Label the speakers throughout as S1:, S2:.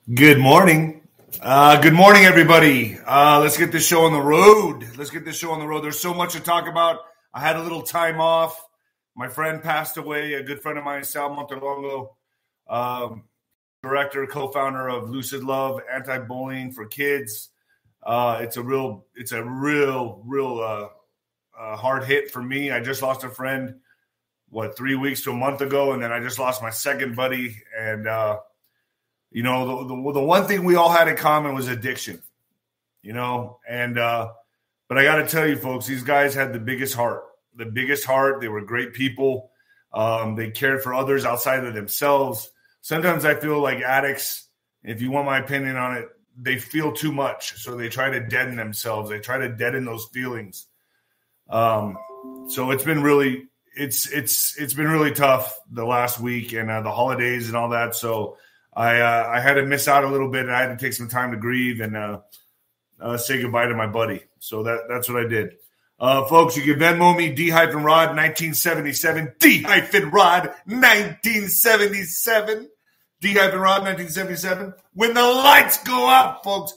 S1: Good morning. Good morning, everybody. Let's get this show on the road. There's so much to talk about. I had a little time off. My friend passed away, a good friend of mine, Sal Montelongo, director, co-founder of Lucid Love, anti-bullying for kids. It's a real hard hit for me. I just lost a friend, 3 weeks to a month ago, and then I just lost my second buddy. And the one thing we all had in common was addiction. But I got to tell you, folks, these guys had the biggest heart. They were great people. They cared for others outside of themselves. Sometimes I feel like addicts, if you want my opinion on it, they feel too much. So they try to deaden themselves. They try to deaden those feelings. So it's been really tough the last week and the holidays and all that. So I had to miss out a little bit, and I had to take some time to grieve and say goodbye to my buddy. So that's what I did. Folks, you can Venmo me, D-Rod 1977, D-Rod 1977, D-Rod 1977. When the lights go out, folks,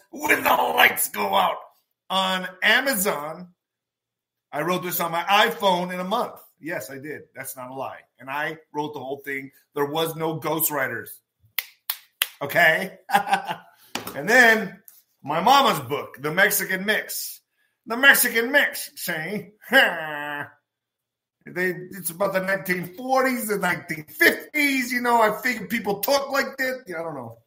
S1: on Amazon, I wrote this on my iPhone in a month. Yes, I did. That's not a lie. And I wrote the whole thing. There was no ghostwriters. Okay? And then my mama's book, The Mexican Mix. See? It's about the 1940s, the 1950s. I figured people talk like that. I don't know.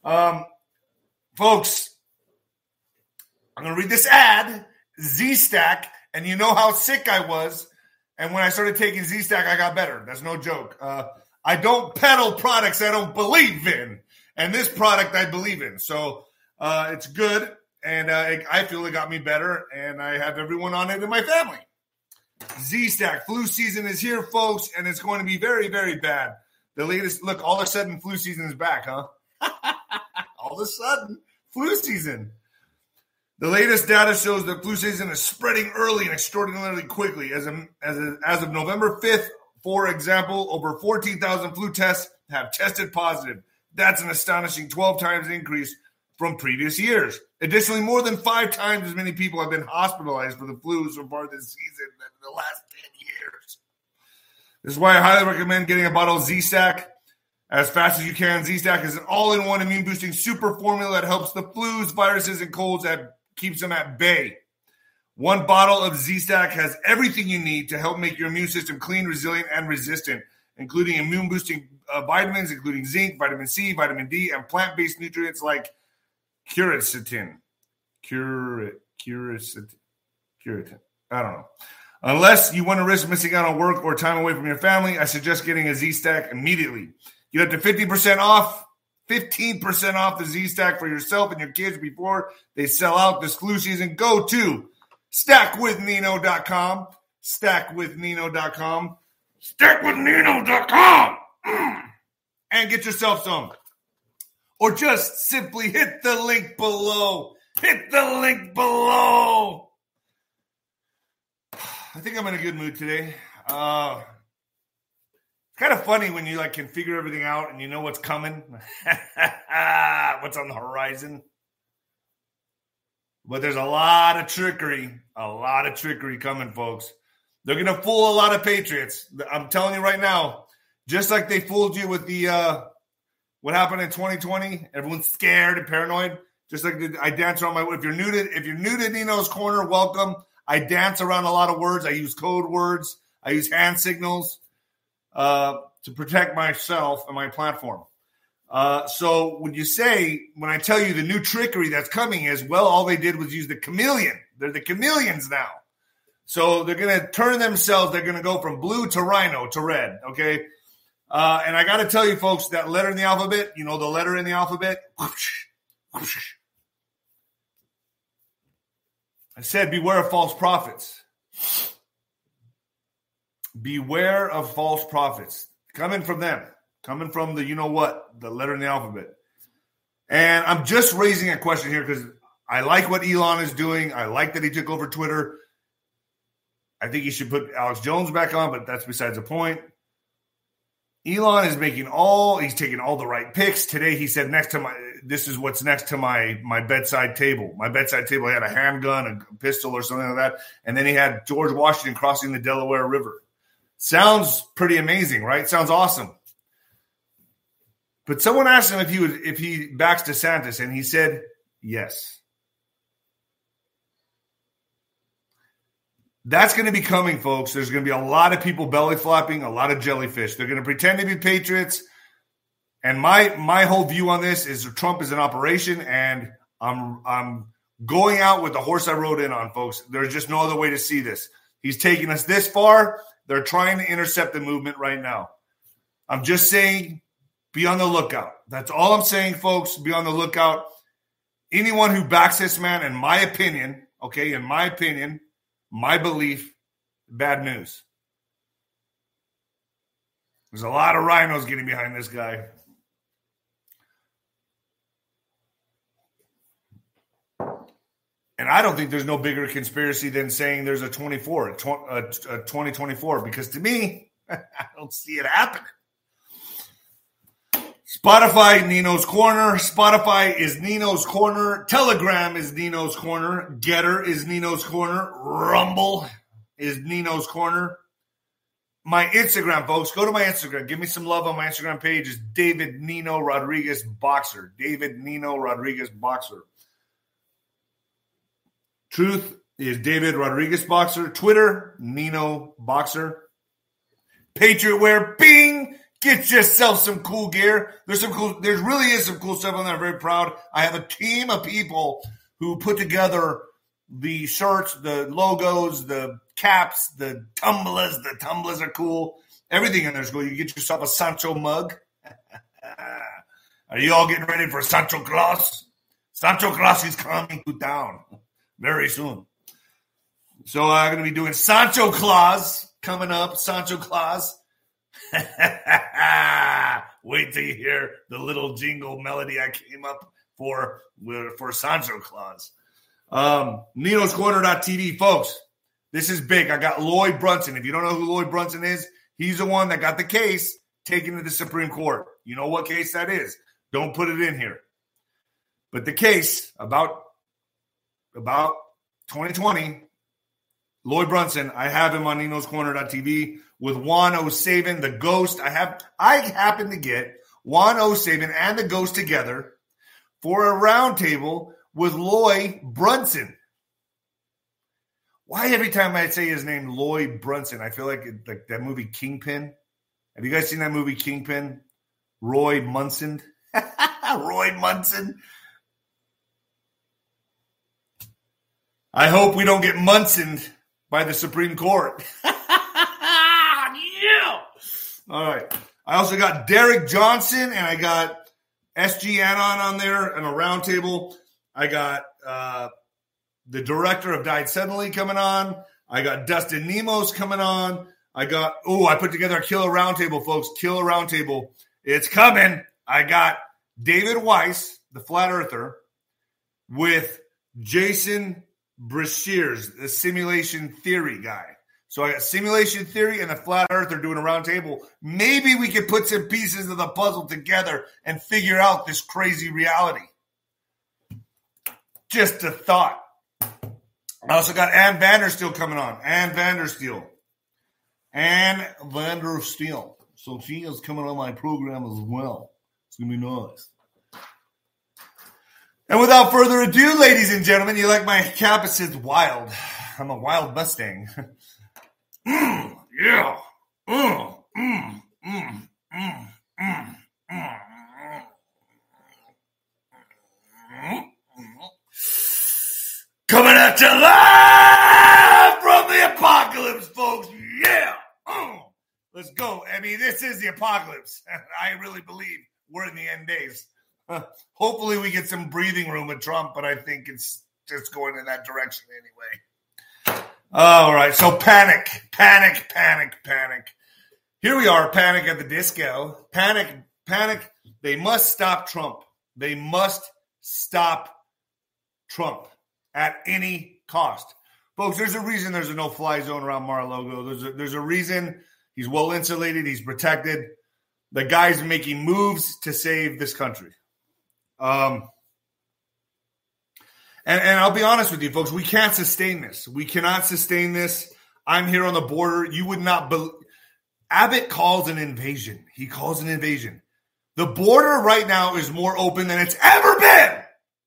S1: Folks, I'm going to read this ad, Z-Stack, and you know how sick I was. And when I started taking Z-Stack, I got better. That's no joke. I don't peddle products I don't believe in. And this product I believe in. So it's good. And I feel it got me better. And I have everyone on it in my family. Z-Stack. Flu season is here, folks. And it's going to be very, very bad. The latest, look, all of a sudden flu season is back, huh? All of a sudden, flu season. The latest data shows that flu season is spreading early and extraordinarily quickly. As of November 5th, for example, over 14,000 flu tests have tested positive. That's an astonishing 12 times increase from previous years. Additionally, more than 5 times as many people have been hospitalized for the flu so far this season than in the last 10 years. This is why I highly recommend getting a bottle of Z-Stack as fast as you can. Z-Stack is an all-in-one immune-boosting super formula that helps the flus, viruses, and colds that keeps them at bay. One bottle of Z-Stack has everything you need to help make your immune system clean, resilient, and resistant, including immune-boosting vitamins, including zinc, vitamin C, vitamin D, and plant-based nutrients like quercetin. Quercetin. I don't know. Unless you want to risk missing out on work or time away from your family, I suggest getting a Z-Stack immediately. Get up to 15% off the Z-Stack for yourself and your kids before they sell out this flu season. Go to stackwithnino.com. Stackwithnino.com. Stackwithnino.com. And get yourself some. Or just simply hit the link below. I think I'm in a good mood today. It's kind of funny when you can figure everything out and you know what's coming. What's on the horizon. But there's a lot of trickery coming, folks. They're going to fool a lot of patriots. I'm telling you right now, just like they fooled you with the what happened in 2020. Everyone's scared and paranoid. Just like I dance around if you're new to Nino's Corner, welcome. I dance around a lot of words. I use code words. I use hand signals to protect myself and my platform. So when I tell you the new trickery that's coming is, all they did was use the chameleon. They're the chameleons now. So they're going to turn themselves. They're going to go from blue to rhino to red. Okay. And I got to tell you, folks, that letter in the alphabet, the letter in the alphabet. Whoosh, whoosh. I said, beware of false prophets. Beware of false prophets. Coming from them. Coming from the the letter in the alphabet. And I'm just raising a question here because I like what Elon is doing. I like that he took over Twitter. I think he should put Alex Jones back on, but that's besides the point. Elon is he's taking all the right picks. Today he said next to this is what's next to my bedside table. My bedside table had a handgun, a pistol, or something like that. And then he had George Washington crossing the Delaware River. Sounds pretty amazing, right? Sounds awesome. But someone asked him if he backs DeSantis, and he said yes. That's going to be coming, folks. There's going to be a lot of people belly flopping, a lot of jellyfish. They're going to pretend to be patriots. And my whole view on this is Trump is an operation, and I'm going out with the horse I rode in on, folks. There's just no other way to see this. He's taken us this far. They're trying to intercept the movement right now. I'm just saying, be on the lookout. That's all I'm saying, folks. Be on the lookout. Anyone who backs this man, in my opinion, my belief, bad news. There's a lot of rhinos getting behind this guy. And I don't think there's no bigger conspiracy than saying there's a 2024, because to me, I don't see it happening. Spotify, Nino's Corner. Spotify is Nino's Corner. Telegram is Nino's Corner. Getter is Nino's Corner. Rumble is Nino's Corner. My Instagram, folks, go to my Instagram. Give me some love on my Instagram page. It's David Nino Rodriguez Boxer. David Nino Rodriguez Boxer. Truth is David Rodriguez Boxer. Twitter, Nino Boxer. Patriot Wear, bing! Get yourself some cool gear. There really is some cool stuff on there. I'm very proud. I have a team of people who put together the shirts, the logos, the caps, the tumblers. The tumblers are cool. Everything in there is cool. You get yourself a Sancho mug. Are you all getting ready for Sancho Claus? Sancho Claus is coming to town very soon. So I'm going to be doing Sancho Claus coming up. Sancho Claus. Wait till you hear the little jingle melody I came up for Sancho Claus. Nino'sCorner.tv, folks. This is big. I got Lloyd Brunson. If you don't know who Lloyd Brunson is, he's the one that got the case taken to the Supreme Court. You know what case that is. Don't put it in here. But the case about 2020, Lloyd Brunson, I have him on Nino'sCorner.tv with Juan O'Savin, the Ghost. I happen to get Juan O'Savin and the Ghost together for a roundtable with Lloyd Brunson. Why every time I say his name, Lloyd Brunson, I feel like that movie Kingpin. Have you guys seen that movie Kingpin? Roy Munson. Roy Munson. I hope we don't get Munsoned by the Supreme Court. Yeah. All right. I also got Derek Johnson, and I got SG Anon on there and a roundtable. I got the director of Died Suddenly coming on. I got Dustin Nemos coming on. I put together a killer roundtable, folks. Killer roundtable. It's coming. I got David Weiss, the Flat Earther, with Jason Breshears, the simulation theory guy. So I got simulation theory and the Flat Earther doing a roundtable. Maybe we could put some pieces of the puzzle together and figure out this crazy reality. Just a thought. I also got Ann Vandersteel coming on. Ann Vandersteel. So she is coming on my program as well. It's going to be nice. And without further ado, ladies and gentlemen, you like my cap? It says wild. I'm a wild Mustang. Yeah. Coming at you live from the apocalypse, folks. Yeah. Let's go. I mean, this is the apocalypse. I really believe we're in the end days. Hopefully we get some breathing room with Trump, but I think it's just going in that direction anyway. All right, so panic. Here we are, Panic at the Disco. Panic. They must stop Trump. They must stop Trump at any cost. Folks, there's a reason there's a no-fly zone around Mar-a-Lago. There's a reason he's well-insulated, he's protected. The guy's making moves to save this country. And I'll be honest with you, folks, we can't sustain this. We cannot sustain this. I'm here on the border. You would not believe. Abbott calls an invasion. He calls an invasion. The border right now is more open than it's ever been.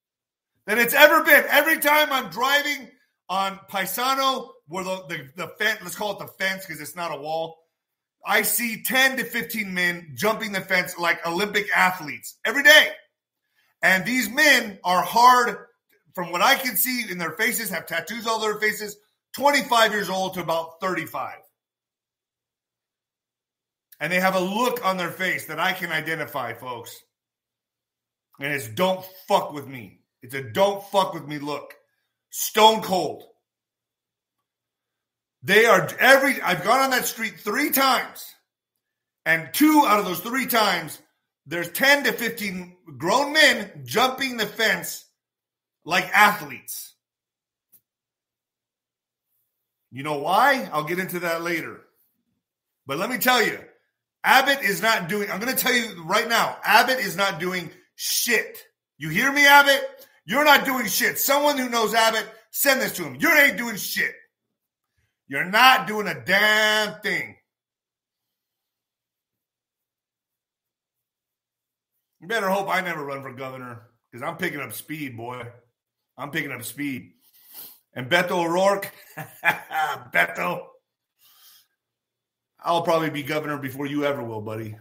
S1: Every time I'm driving on Paisano, where the fence, let's call it the fence because it's not a wall, I see 10 to 15 men jumping the fence like Olympic athletes every day. And these men are hard, from what I can see in their faces, have tattoos all over their faces, 25 years old to about 35. And they have a look on their face that I can identify, folks. And it's don't fuck with me. It's a don't fuck with me look. Stone cold. They are I've gone on that street 3 times. And 2 out of those 3 times, there's 10 to 15 grown men jumping the fence like athletes. You know why? I'll get into that later. But let me tell you, Abbott is not doing, I'm going to tell you right now, Abbott is not doing shit. You hear me, Abbott? You're not doing shit. Someone who knows Abbott, send this to him. You ain't doing shit. You're not doing a damn thing. You better hope I never run for governor because I'm picking up speed, boy. I'm picking up speed. And Beto O'Rourke, Beto, I'll probably be governor before you ever will, buddy.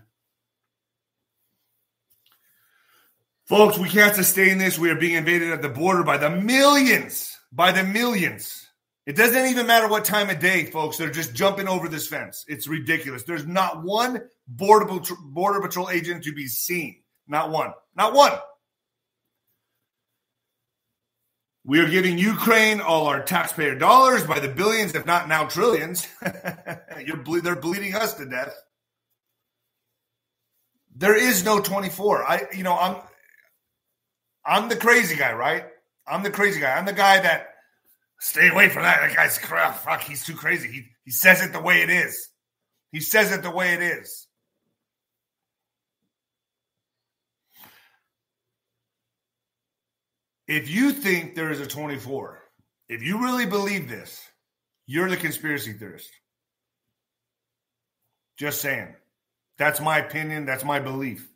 S1: Folks, we can't sustain this. We are being invaded at the border by the millions. It doesn't even matter what time of day, folks. They're just jumping over this fence. It's ridiculous. There's not one border patrol agent to be seen. Not one. Not one. We are giving Ukraine all our taxpayer dollars by the billions, if not now trillions. They're bleeding us to death. There is no 24. I'm the crazy guy, right? I'm the crazy guy. I'm the guy that stay away from that. That guy's crap. Fuck, he's too crazy. He says it the way it is. He says it the way it is. If you think there is a 24, if you really believe this, you're the conspiracy theorist. Just saying. That's my opinion. That's my belief.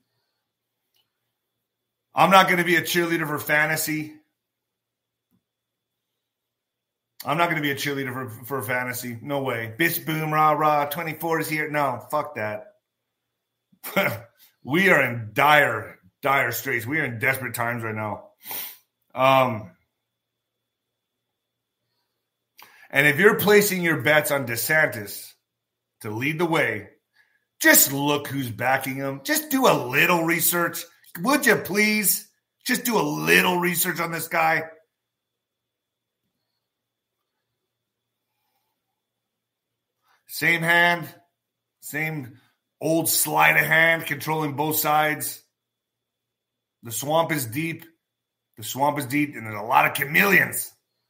S1: I'm not going to be a cheerleader for fantasy. I'm not going to be a cheerleader for fantasy. No way. Bish, boom, rah, rah. 24 is here. No, fuck that. We are in dire straits. We are in desperate times right now. And if you're placing your bets on DeSantis to lead the way, just look who's backing him. Just do a little research. Would you please? Just do a little research on this guy. Same hand, same old sleight of hand, controlling both sides. The swamp is deep. The swamp is deep, and there's a lot of chameleons.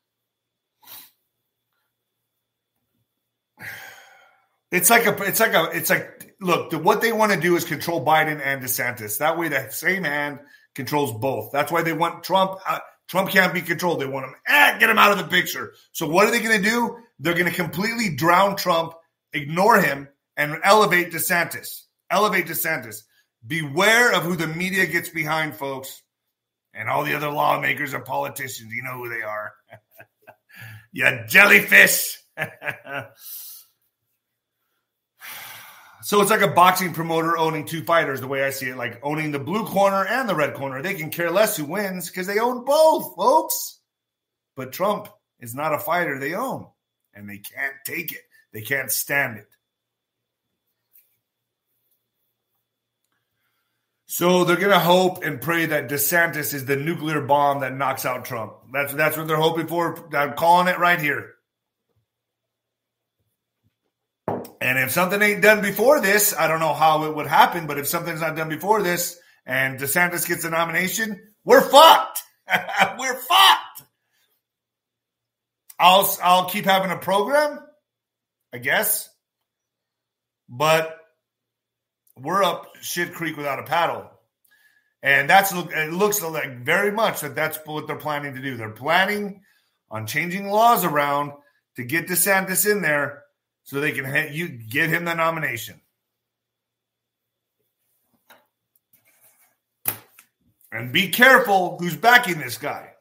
S1: It's like look, what they want to do is control Biden and DeSantis. That way, that same hand controls both. That's why they want Trump. Trump can't be controlled. They want him, get him out of the picture. So what are they going to do? They're going to completely drown Trump, ignore him, and elevate DeSantis. Beware of who the media gets behind, folks. And all the other lawmakers and politicians, you know who they are. You jellyfish. So it's like a boxing promoter owning 2 fighters, the way I see it, like owning the blue corner and the red corner. They can care less who wins because they own both, folks. But Trump is not a fighter they own, and they can't take it. They can't stand it. So they're going to hope and pray that DeSantis is the nuclear bomb that knocks out Trump. That's what they're hoping for. I'm calling it right here. And if something ain't done before this, I don't know how it would happen, but if something's not done before this and DeSantis gets the nomination, we're fucked. We're fucked. I'll keep having a program, I guess. But we're up shit creek without a paddle. And it looks like very much that's what they're planning to do. They're planning on changing laws around to get DeSantis in there so they can get him the nomination. And be careful who's backing this guy.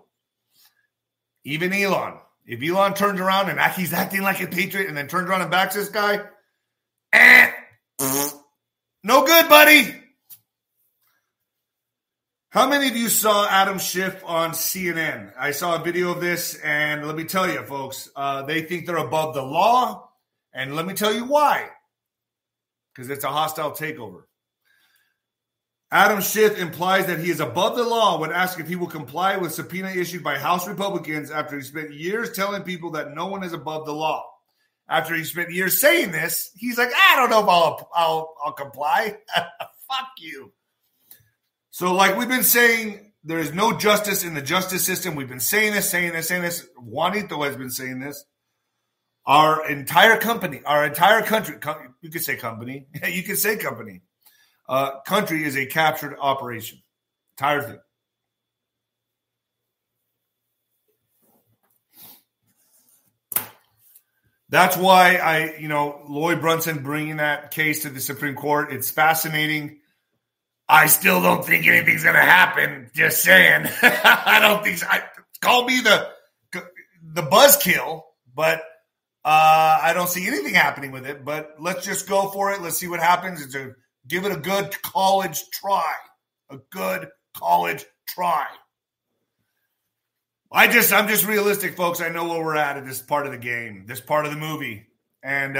S1: Even Elon. If Elon turns around and he's acting like a patriot and then turns around and backs this guy, no good, buddy. How many of you saw Adam Schiff on CNN? I saw a video of this, and let me tell you, folks, they think they're above the law, and let me tell you why. Because it's a hostile takeover. Adam Schiff implies that he is above the law when asked if he will comply with subpoena issued by House Republicans after he spent years telling people that no one is above the law. After he spent years saying this, he's like, I don't know if I'll comply. Fuck you. So like we've been saying, there is no justice in the justice system. We've been saying this. Juanito has been saying this. Our entire country, you could say company. You could say company. Country is a captured operation. Entire thing. That's why Lloyd Brunson bringing that case to the Supreme Court. It's fascinating. I still don't think anything's going to happen. Just saying. I don't think so. Call me the buzzkill, but I don't see anything happening with it. But let's just go for it. Let's see what happens. Give it a good college try. A good college try. I'm just realistic, folks. I know where we're at this part of the game, this part of the movie. And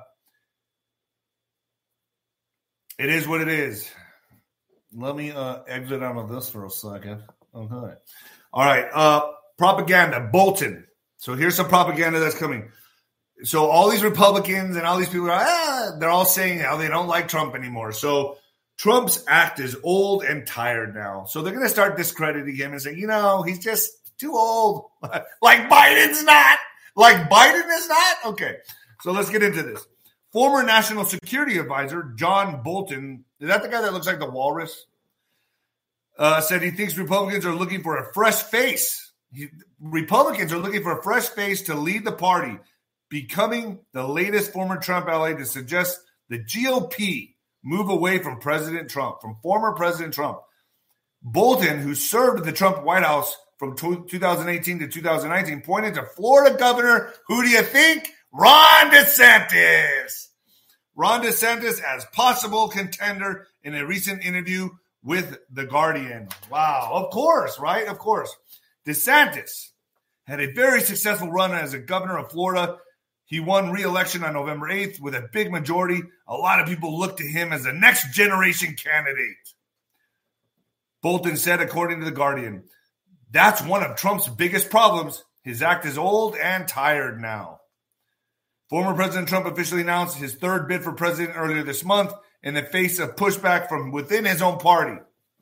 S1: it is what it is. Let me exit out of this for a second. Okay. All right. Propaganda. Bolton. So here's some propaganda that's coming. So all these Republicans and all these people, they're all saying how they don't like Trump anymore. So Trump's act is old and tired now. So they're going to start discrediting him and say, he's just too old. Like Biden's not. Like Biden is not? Okay. So let's get into this. Former National Security Advisor John Bolton, is that the guy that looks like the walrus? Said he thinks Republicans are looking for a fresh face. Republicans are looking for a fresh face to lead the party, becoming the latest former Trump ally to suggest the GOP move away from former President Trump. Bolton, who served the Trump White House from 2018 to 2019, pointed to Florida Governor, who do you think? Ron DeSantis. Ron DeSantis as possible contender in a recent interview with The Guardian. Wow. Of course, right? Of course. DeSantis had a very successful run as a governor of Florida. He won re-election on November 8th with a big majority. A lot of people look to him as the next generation candidate. Bolton said, according to The Guardian, that's one of Trump's biggest problems. His act is old and tired now. Former President Trump officially announced his third bid for president earlier this month in the face of pushback from within his own party.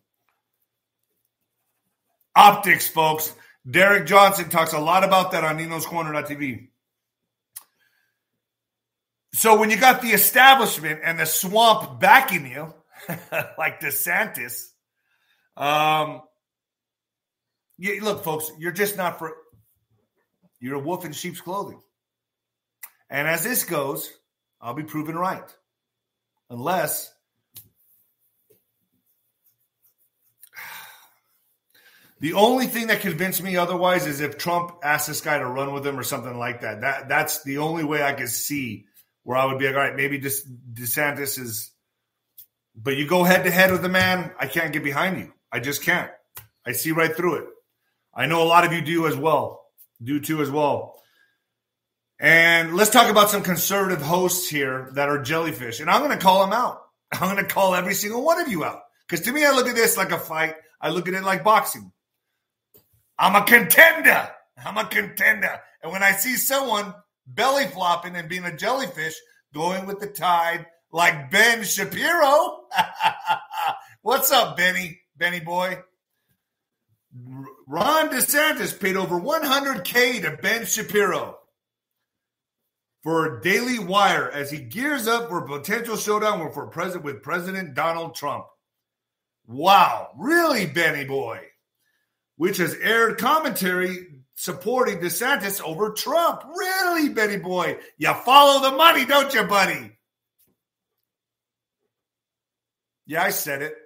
S1: Optics, folks. Derek Johnson talks a lot about that on Nino'sCorner.tv. So when you got the establishment and the swamp backing you, like DeSantis, look, folks, you're just not you're a wolf in sheep's clothing. And as this goes, I'll be proven right. Unless the only thing that convinced me otherwise is if Trump asked this guy to run with him or something like that. That's the only way I could see where I would be like, all right, maybe DeSantis is, but you go head to head with the man, I can't get behind you. I just can't. I see right through it. I know a lot of you do too as well. And let's talk about some conservative hosts here that are jellyfish. And I'm going to call them out. I'm going to call every single one of you out. Because to me, I look at this like a fight. I look at it like boxing. I'm a contender. And when I see someone belly flopping and being a jellyfish, going with the tide, like Ben Shapiro. What's up, Benny boy? Ron DeSantis paid over $100K to Ben Shapiro for Daily Wire as he gears up for a potential showdown with President Donald Trump. Wow, really, Benny boy? Which has aired commentary supporting DeSantis over Trump. Really, Benny boy? You follow the money, don't you, buddy? Yeah, I said it.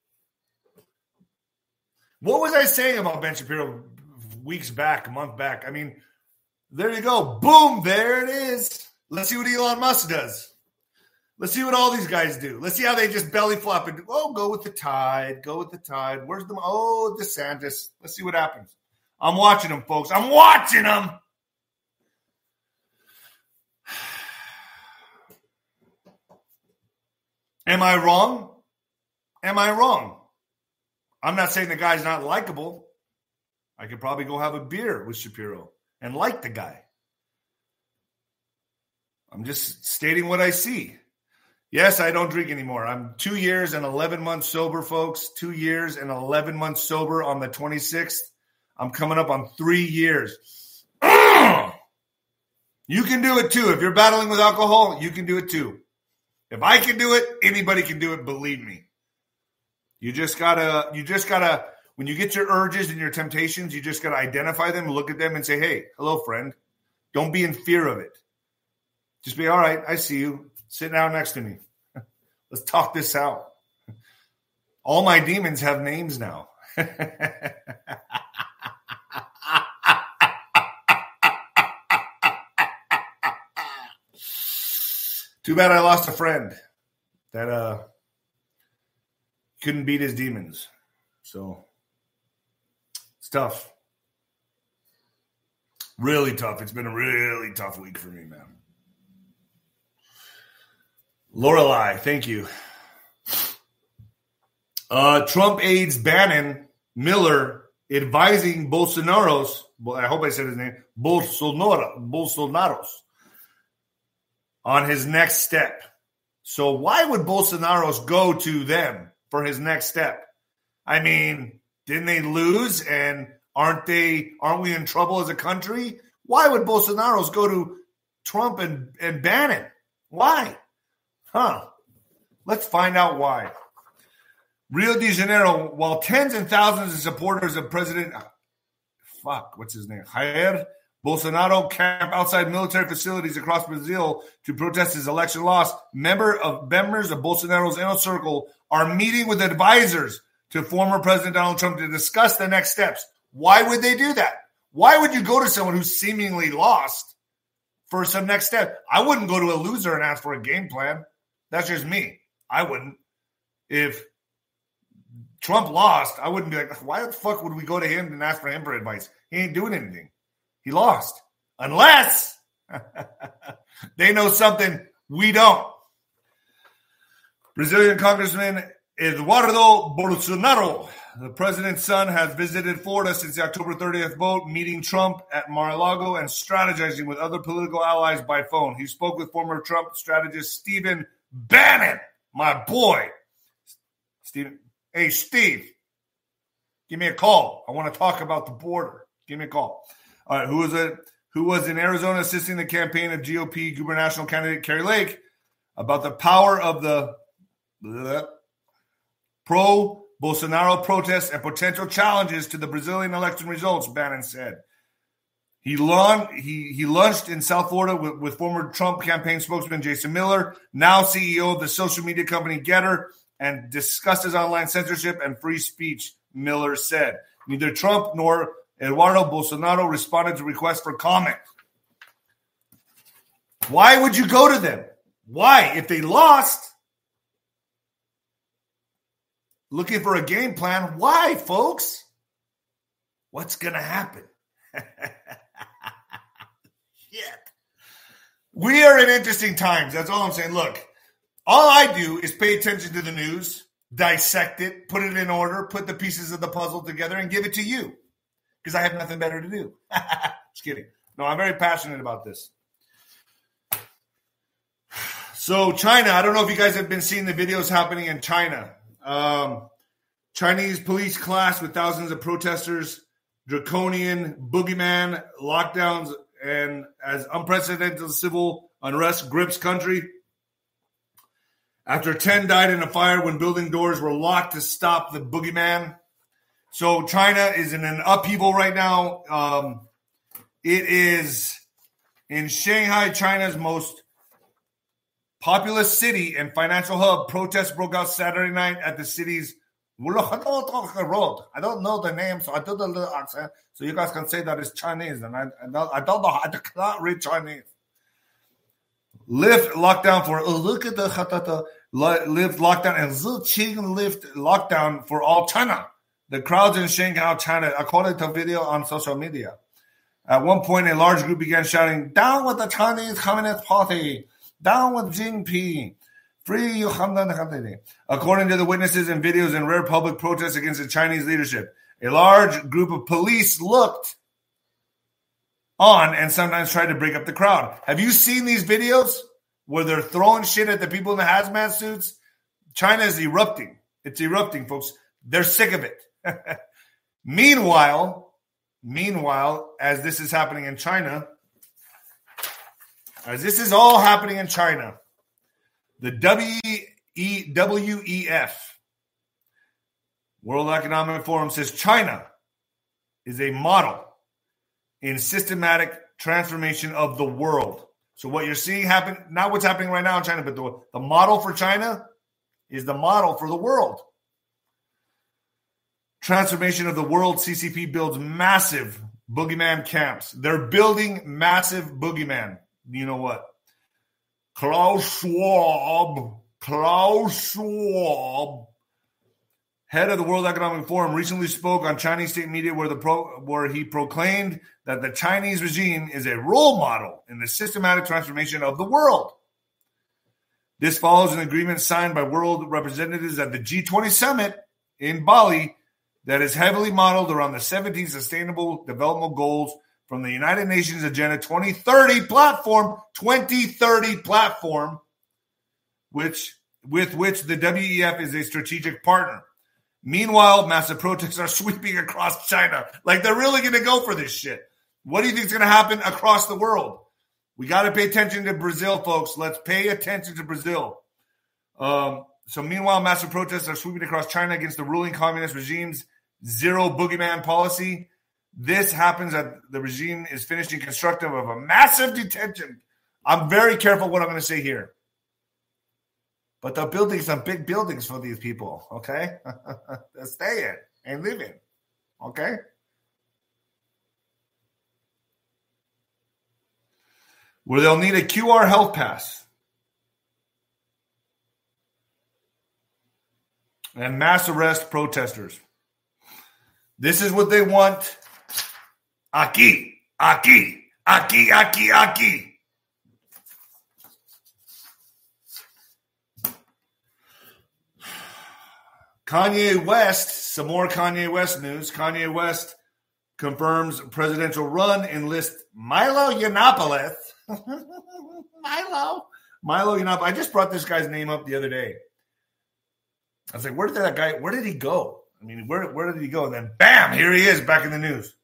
S1: What was I saying about Ben Shapiro weeks back, a month back? I mean, there you go. Boom, there it is. Let's see what Elon Musk does. Let's see what all these guys do. Let's see how they just belly flop and go with the tide. Go with the tide. Where's the DeSantis? Let's see what happens. I'm watching them, folks. I'm watching them. Am I wrong? Am I wrong? I'm not saying the guy's not likable. I could probably go have a beer with Shapiro and like the guy. I'm just stating what I see. Yes, I don't drink anymore. I'm 2 years and 11 months sober, folks. 2 years and 11 months sober on the 26th. I'm coming up on 3 years. You can do it too. If you're battling with alcohol, you can do it too. If I can do it, anybody can do it, believe me. You just gotta, when you get your urges and your temptations, you just gotta identify them, look at them and say, hey, hello, friend. Don't be in fear of it. Just be, all right, I see you. Sit down next to me. Let's talk this out. All my demons have names now. Too bad I lost a friend that couldn't beat his demons. So it's tough. Really tough. It's been a really tough week for me, man. Lorelei, thank you. Trump aides Bannon Miller advising Bolsonaro's, well, I hope I said his name, Bolsonaro's on his next step. So why would Bolsonaro's go to them for his next step? I mean, didn't they lose and aren't we in trouble as a country? Why would Bolsonaro's go to Trump and Bannon? Why? Let's find out why. Rio de Janeiro, while tens and thousands of supporters of President, what's his name? Jair Bolsonaro camp outside military facilities across Brazil to protest his election loss, members of Bolsonaro's inner circle are meeting with advisors to former President Donald Trump to discuss the next steps. Why would they do that? Why would you go to someone who's seemingly lost for some next step? I wouldn't go to a loser and ask for a game plan. That's just me. I wouldn't. If Trump lost, I wouldn't be like, why the fuck would we go to him and ask for him for advice? He ain't doing anything. He lost. Unless they know something we don't. Brazilian Congressman Eduardo Bolsonaro, the president's son, has visited Florida since the October 30th vote, meeting Trump at Mar-a-Lago and strategizing with other political allies by phone. He spoke with former Trump strategist Stephen Bannon, my boy. Stephen, hey, Steve, give me a call. I want to talk about the border. Give me a call. All right, who was in Arizona assisting the campaign of GOP gubernatorial candidate Kari Lake about the power of the pro-Bolsonaro protests and potential challenges to the Brazilian election results, Bannon said. He launched in South Florida with former Trump campaign spokesman Jason Miller, now CEO of the social media company Getter, and discussed his online censorship and free speech, Miller said. Neither Trump nor Eduardo Bolsonaro responded to requests for comment. Why would you go to them? Why? If they lost, looking for a game plan, why, folks? What's going to happen? Shit. We are in interesting times. That's all I'm saying. Look, all I do is pay attention to the news, dissect it, put it in order, put the pieces of the puzzle together, and give it to you. Because I have nothing better to do. Just kidding. No, I'm very passionate about this. So China, I don't know if you guys have been seeing the videos happening in China. Chinese police clash with thousands of protesters, draconian boogeyman lockdowns, and as unprecedented civil unrest grips country. after 10 died in a fire when building doors were locked to stop the boogeyman. So China is in an upheaval right now. It is in Shanghai, China's most populous city and financial hub. Protests broke out Saturday night at the city's road. I don't know the name, so I did a little accent, so you guys can say that it's Chinese, and I don't know. I cannot read Chinese. Lift lockdown for look at the lift lockdown and Ziqing lift lockdown for all China. The crowds in Shanghai, China, according to video on social media. At one point, a large group began shouting, "Down with the Chinese Communist Party! Down with Jinping! Free Yuhan!" According to the witnesses and videos in rare public protests against the Chinese leadership, a large group of police looked on and sometimes tried to break up the crowd. Have you seen these videos where they're throwing shit at the people in the hazmat suits? China is erupting. It's erupting, folks. They're sick of it. Meanwhile, as this is happening in China, as this is all happening in China, the WEF, World Economic Forum, says China is a model in systematic transformation of the world. So what you're seeing happen, not what's happening right now in China, but the model for China is the model for the world. Transformation of the world. CCP builds massive boogeyman camps. They're building massive boogeyman. You know what? Klaus Schwab, head of the World Economic Forum, recently spoke on Chinese state media where he proclaimed that the Chinese regime is a role model in the systematic transformation of the world. This follows an agreement signed by world representatives at the G20 summit in Bali that is heavily modeled around the 17 Sustainable Development Goals from the United Nations Agenda 2030 platform, with which the WEF is a strategic partner. Meanwhile, massive protests are sweeping across China. Like, they're really going to go for this shit. What do you think is going to happen across the world? We got to pay attention to Brazil, folks. Let's pay attention to Brazil. So meanwhile, massive protests are sweeping across China against the ruling communist regime's zero boogeyman policy. This happens that the regime is finishing construction of a massive detention. I'm very careful what I'm going to say here. But they're building some big buildings for these people, okay? They're staying and living, okay? Where they'll need a QR health pass. And mass arrest protesters. This is what they want. Aquí. Kanye West, some more Kanye West news. Kanye West confirms presidential run, enlists Milo Yiannopoulos. Milo Yiannopoulos. I just brought this guy's name up the other day. I was like, where did he go? I mean, where did he go? And then, bam, here he is back in the news.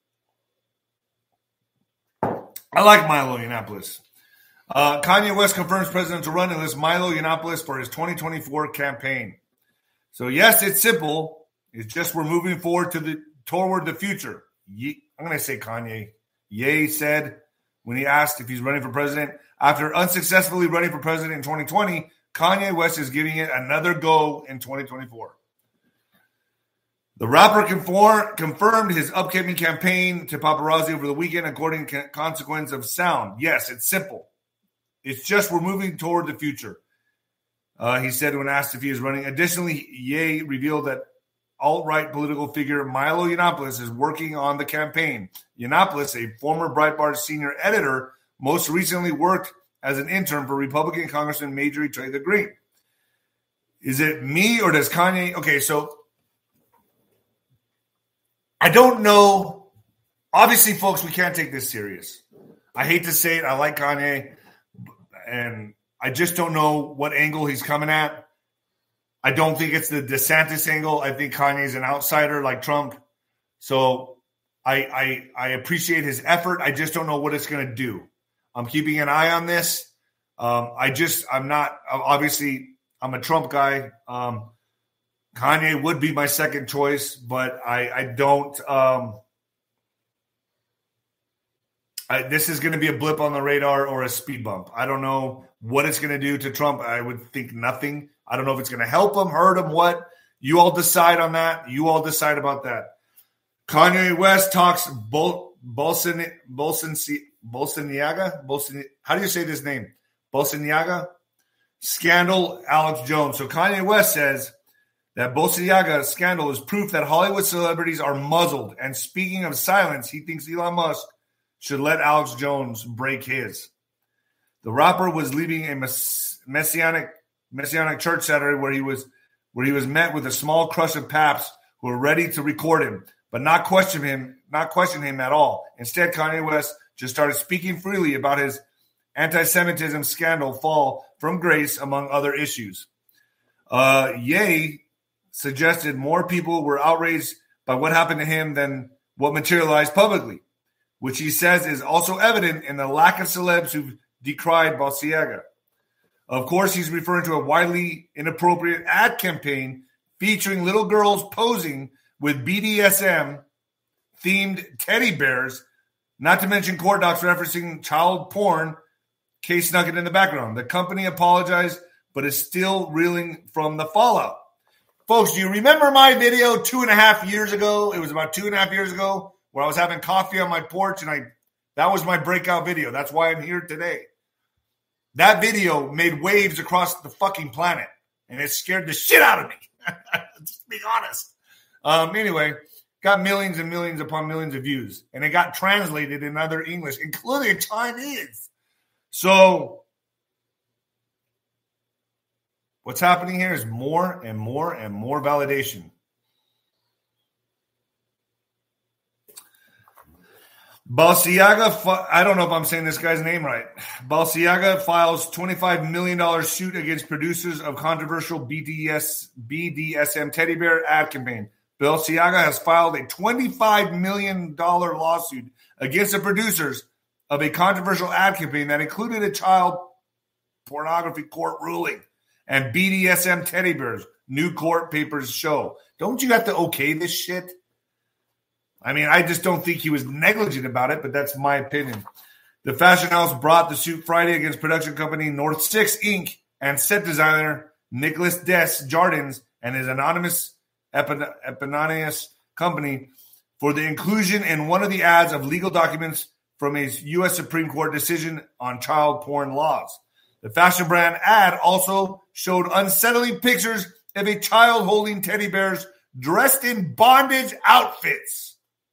S1: I like Milo Yiannopoulos. Kanye West confirms presidential run and lists Milo Yiannopoulos for his 2024 campaign. So, yes, it's simple. It's just we're moving forward toward the future. I'm going to say Kanye. Ye said when he asked if he's running for president. After unsuccessfully running for president in 2020, Kanye West is giving it another go in 2024. The rapper confirmed his upcoming campaign to paparazzi over the weekend, according to Consequence of Sound. Yes, it's simple. It's just we're moving toward the future. He said when asked if he is running. Additionally, Ye revealed that alt-right political figure Milo Yiannopoulos is working on the campaign. Yiannopoulos, a former Breitbart senior editor, most recently worked as an intern for Republican Congressman Marjorie Taylor Greene. Is it me or does Kanye? Okay, so I don't know. Obviously, folks, we can't take this serious. I hate to say it. I like Kanye, and I just don't know what angle he's coming at. I don't think it's the DeSantis angle. I think Kanye's an outsider like Trump. So I appreciate his effort. I just don't know what it's going to do. I'm keeping an eye on this. I'm not, obviously, I'm a Trump guy. Kanye would be my second choice, but I don't. This is going to be a blip on the radar or a speed bump. I don't know what it's going to do to Trump. I would think nothing. I don't know if it's going to help him, hurt him, what. You all decide on that. You all decide about that. Kanye West talks Bolsonaro. How do you say this name? Bolsonaro? Scandal, Alex Jones. So Kanye West says that Bolsonaro scandal is proof that Hollywood celebrities are muzzled. And speaking of silence, he thinks Elon Musk should let Alex Jones break his. The rapper was leaving a Messianic church Saturday where he was met with a small crush of paps who were ready to record him, but not question him at all. Instead, Kanye West just started speaking freely about his anti-Semitism scandal fall from grace, among other issues. Ye suggested more people were outraged by what happened to him than what materialized publicly, which he says is also evident in the lack of celebs who've decried Balenciaga. Of course, he's referring to a widely inappropriate ad campaign featuring little girls posing with BDSM-themed teddy bears, not to mention court docs referencing child porn case nugget in the background. The company apologized, but is still reeling from the fallout. Folks, do you remember my video 2.5 years ago? It was about 2.5 years ago where I was having coffee on my porch, and that was my breakout video. That's why I'm here today. That video made waves across the fucking planet, and it scared the shit out of me. Just being honest. Anyway, got millions and millions upon millions of views, and it got translated in other English, including Chinese. So what's happening here is more and more and more validation. Balenciaga, I don't know if I'm saying this guy's name right. Balenciaga files $25 million suit against producers of controversial BDSM teddy bear ad campaign. Balenciaga has filed a $25 million lawsuit against the producers of a controversial ad campaign that included a child pornography court ruling and BDSM teddy bears, new court papers show. Don't you have to okay this shit? I mean, I just don't think he was negligent about it, but that's my opinion. The fashion house brought the suit Friday against production company North 6 Inc. and set designer Nicholas Desjardins and his anonymous eponymous company for the inclusion in one of the ads of legal documents from a U.S. Supreme Court decision on child porn laws. The fashion brand ad also showed unsettling pictures of a child holding teddy bears dressed in bondage outfits.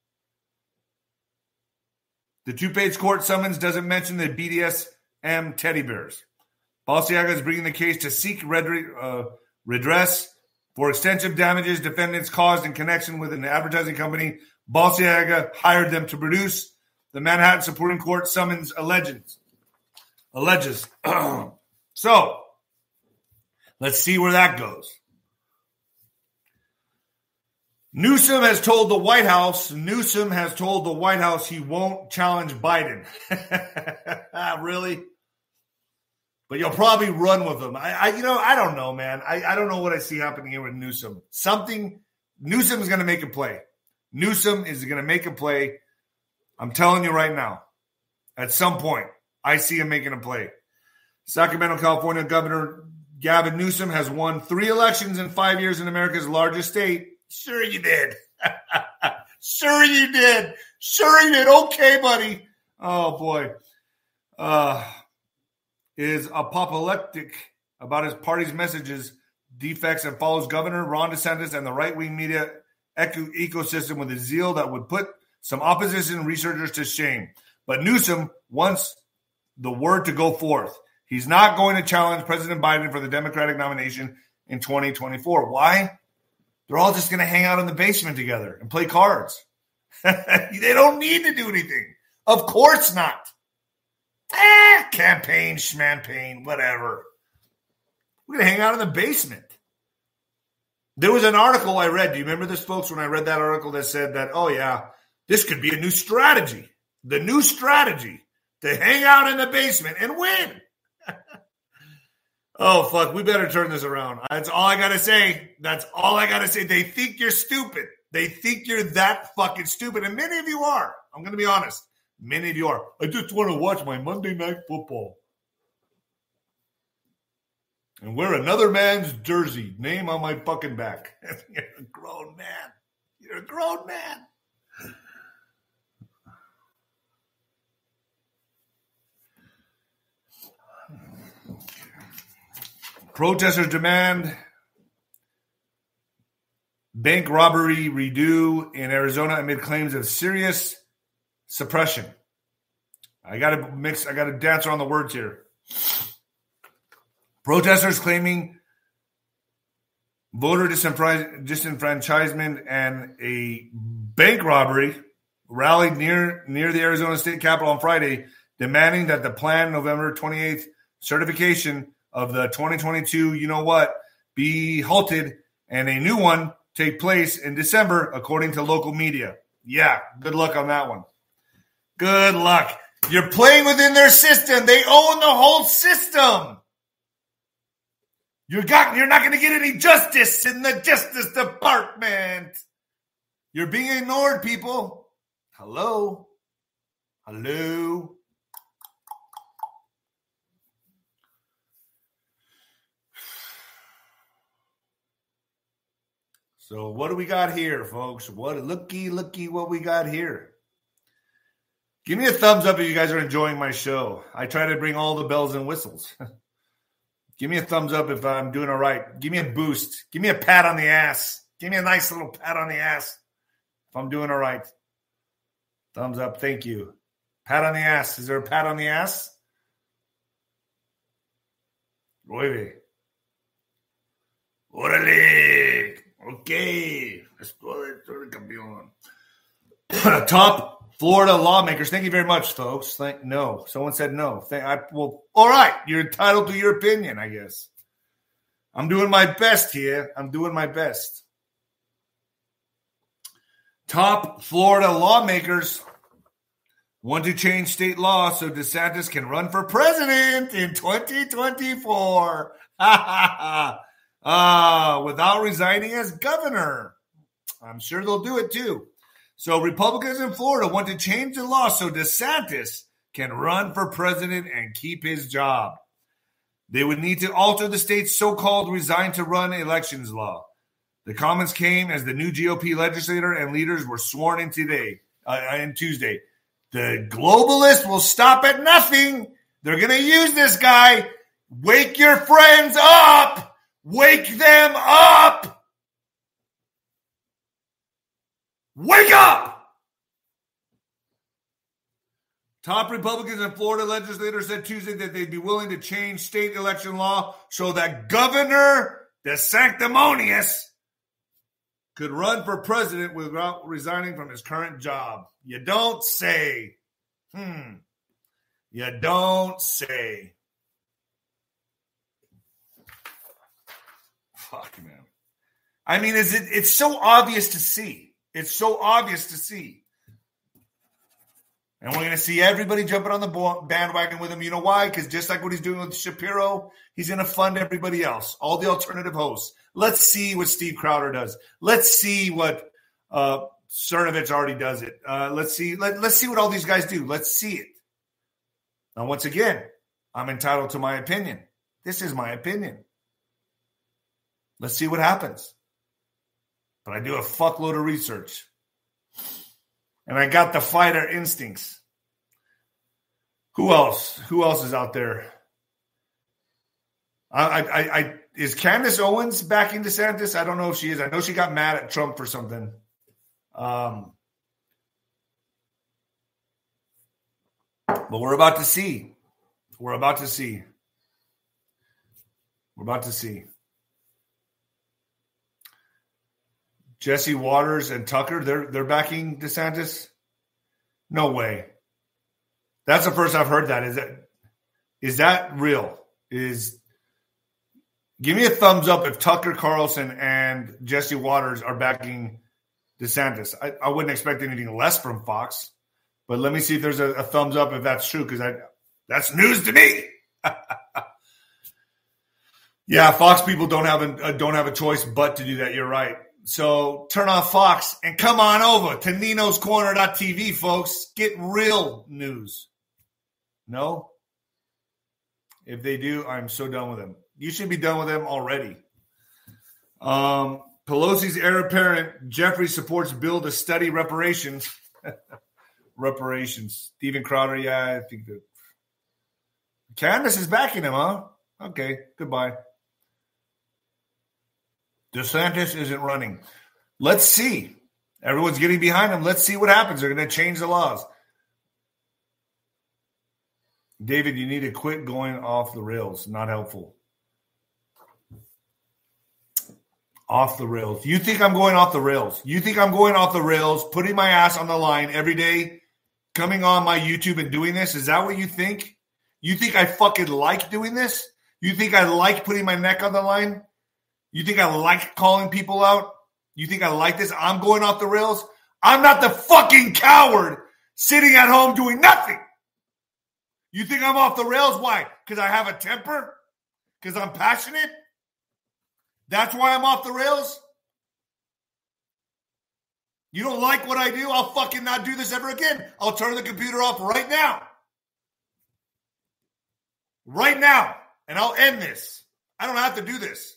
S1: The two-page court summons doesn't mention the BDSM teddy bears. Balenciaga is bringing the case to seek redress for extensive damages defendants caused in connection with an advertising company. Balenciaga hired them to produce. The Manhattan Supreme Court summons alleges. So, let's see where that goes. Newsom has told the White House he won't challenge Biden. Really? But you'll probably run with him. I don't know, man. I don't know what I see happening here with Newsom. Newsom is going to make a play. Newsom is going to make a play. I'm telling you right now. At some point, I see him making a play. Sacramento, California Governor Gavin Newsom has won 3 elections in 5 years in America's largest state. Sure you did. Sure you did. Sure you did. Okay, buddy. Oh, boy. Is apoplectic about his party's messages, defects, and follows Governor Ron DeSantis and the right-wing media ecosystem with a zeal that would put some opposition researchers to shame. But Newsom wants the word to go forth. He's not going to challenge President Biden for the Democratic nomination in 2024. Why? They're all just going to hang out in the basement together and play cards. They don't need to do anything. Of course not. Campaign, schmampaign, whatever. We're going to hang out in the basement. There was an article I read. Do you remember this, folks, when I read that article that said that, oh, yeah, this could be a new strategy. The new strategy to hang out in the basement and win. Oh, fuck. We better turn this around. That's all I got to say. That's all I got to say. They think you're stupid. They think you're that fucking stupid. And many of you are. I'm going to be honest. Many of you are. I just want to watch my Monday Night Football. And wear another man's jersey. Name on my fucking back. You're a grown man. You're a grown man. Protesters demand bank robbery redo in Arizona amid claims of serious suppression. I got to dance around the words here. Protesters claiming voter disenfranchisement and a bank robbery rallied near the Arizona State Capitol on Friday, demanding that the planned November 28th certification of the 2022 be halted and a new one take place in December, according to local media. Yeah, good luck on that one. Good luck. You're playing within their system. They own the whole system. You're not going to get any justice in the Justice Department. You're being ignored, people. Hello. So what do we got here, folks? Looky what we got here. Give me a thumbs up if you guys are enjoying my show. I try to bring all the bells and whistles. Give me a thumbs up if I'm doing all right. Give me a boost. Give me a pat on the ass. Give me a nice little pat on the ass if I'm doing all right. Thumbs up. Thank you. Pat on the ass. Is there a pat on the ass? Nueve. Órale. Okay. Let's go. Top Florida lawmakers. Thank you very much, folks. No. Someone said no. All right. You're entitled to your opinion, I guess. I'm doing my best here. Top Florida lawmakers want to change state law so DeSantis can run for president in 2024. Without resigning as governor. I'm sure they'll do it too. So Republicans in Florida want to change the law so DeSantis can run for president and keep his job. They would need to alter the state's so-called resign to run elections law. The comments came as the new GOP legislator and leaders were sworn in Tuesday. The globalists will stop at nothing. They're going to use this guy. Wake your friends up. Wake them up. Wake up! Top Republicans and Florida legislators said Tuesday that they'd be willing to change state election law so that Governor DeSanctimonious could run for president without resigning from his current job. You don't say. You don't say. Fuck, man. I mean, it's so obvious to see. It's so obvious to see. And we're going to see everybody jumping on the bandwagon with him. You know why? Because just like what he's doing with Shapiro, he's going to fund everybody else, all the alternative hosts. Let's see what Steve Crowder does. Let's see what Cernovich already does it. Let's see what all these guys do. Let's see it. Now, once again, I'm entitled to my opinion. This is my opinion. Let's see what happens. But I do a fuckload of research. And I got the fighter instincts. Who else? Who else is out there? Is Candace Owens backing DeSantis? I don't know if she is. I know she got mad at Trump for something. But we're about to see. We're about to see. Jesse Waters and Tucker, they're backing DeSantis? No way. That's the first I've heard that. Is that real? Give me a thumbs up if Tucker Carlson and Jesse Waters are backing DeSantis. I wouldn't expect anything less from Fox, but let me see if there's a thumbs up if that's true, because that's news to me. Yeah, Fox people don't have a choice but to do that. You're right. So turn off Fox and come on over to ninoscorner.tv, folks. Get real news. No? If they do, I'm so done with them. You should be done with them already. Pelosi's heir apparent Jeffries supports bill to study reparations. Reparations. Steven Crowder, yeah, I think that. Candace is backing him, huh? Okay, goodbye. DeSantis isn't running. Let's see. Everyone's getting behind him. Let's see what happens. They're going to change the laws. David, you need to quit going off the rails. Not helpful. Off the rails. You think I'm going off the rails? You think I'm going off the rails, putting my ass on the line every day, coming on my YouTube and doing this? Is that what you think? You think I fucking like doing this? You think I like putting my neck on the line? You think I like calling people out? You think I like this? I'm going off the rails? I'm not the fucking coward sitting at home doing nothing. You think I'm off the rails? Why? Because I have a temper? Because I'm passionate? That's why I'm off the rails? You don't like what I do? I'll fucking not do this ever again. I'll turn the computer off right now. Right now. And I'll end this. I don't have to do this.